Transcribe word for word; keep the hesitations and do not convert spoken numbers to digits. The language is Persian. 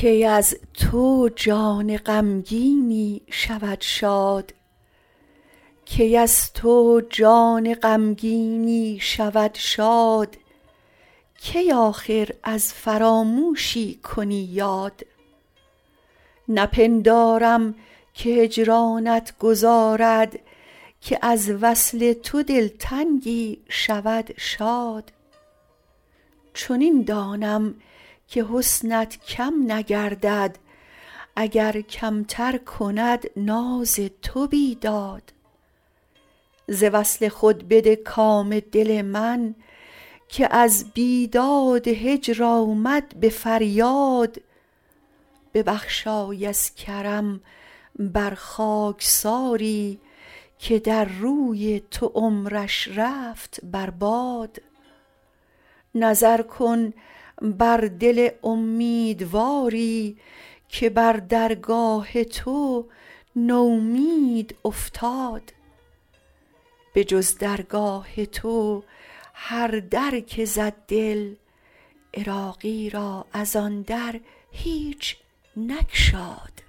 کی از تو جان غمگینی شود شاد کی از تو جان غمگینی شود شاد کی آخر از فراموشی کنی یاد نپندارم که هجرانت گذارد که از وصل تو دلتنگی شود شاد چنین دانم که حسنت کم نگردد اگر کمتر کند ناز تو بیداد ز وصل خود بده کام دل من که از بیداد هجر آمد به فریاد ببخشای از کرم بر خاکساری که در روی تو عمرش رفت بر باد نظر کن بر دل امیدواری که بر درگاه تو نومید افتاد به جز درگاه تو هر در که زد دل عراقی را از آن در هیچ نگشاد